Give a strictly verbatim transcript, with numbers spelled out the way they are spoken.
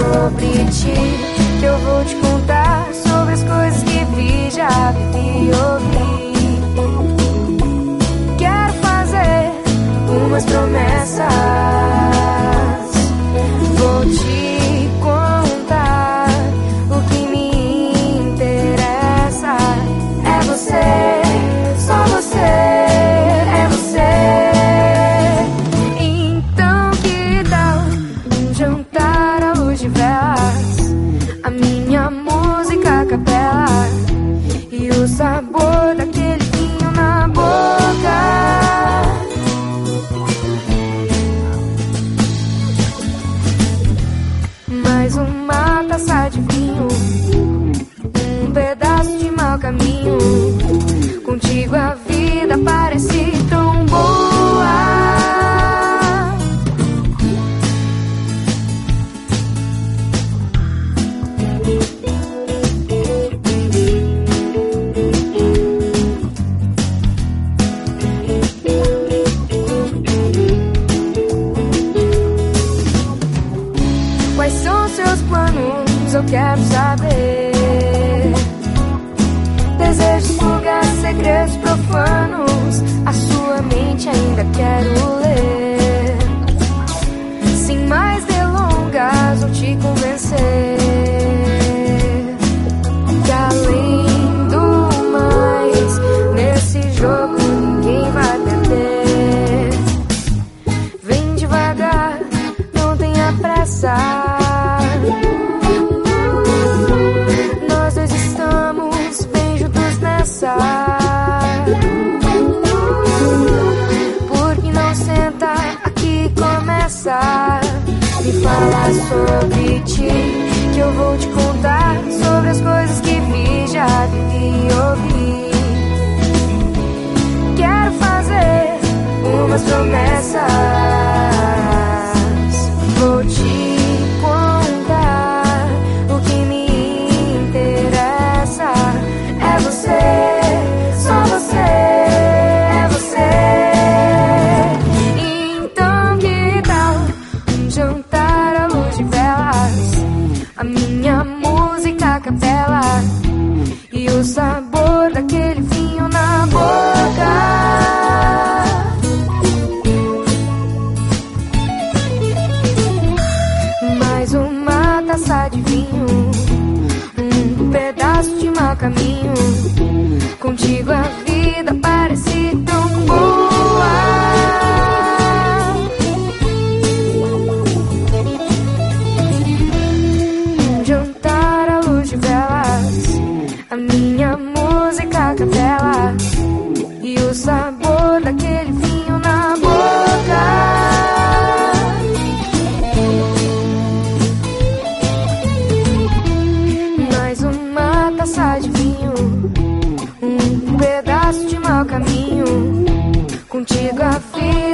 sobre ti, que eu vou te contar sobre as coisas que vi, já vivi e ouvi. Quero fazer umas promessas, vou te contar o que me interessa. É você, só você, é você. Então que tal um jantar à luz de velas, a minha música a capela e o sabor daquele vinho na boca. Mais uma taça de vinho, um pedaço de mau caminho. Contigo a vida parece tão boa. Quais são seus planos? Eu quero saber. Desejos, fugas, segredos profanos, a sua mente ainda quero ler. Sem mais delongas, vou te convencer que além do mais, nesse jogo ninguém vai perder. Vem devagar, não tenha pressa. Nós dois estamos bem juntos nessa. Por que não senta? Aqui começa. Me fala sobre ti, que eu vou te contar sobre as coisas que vi, já vivi e ouvi. Quero fazer umas promessas, vou te contar o que me interessa. É você, só você, é você. Então que tal um jantar à luz de velas, a minha música a capela e o sabor daquele vinho na boca. Mais uma taça de vinho, um pedaço de mau caminho. Contigo a vida parece tão boa. Um jantar à luz de velas, a minha música a capela e o sabor daquele vinho na boca. Mais uma taça de vinho, um pedaço de mau caminho. Contigo a vida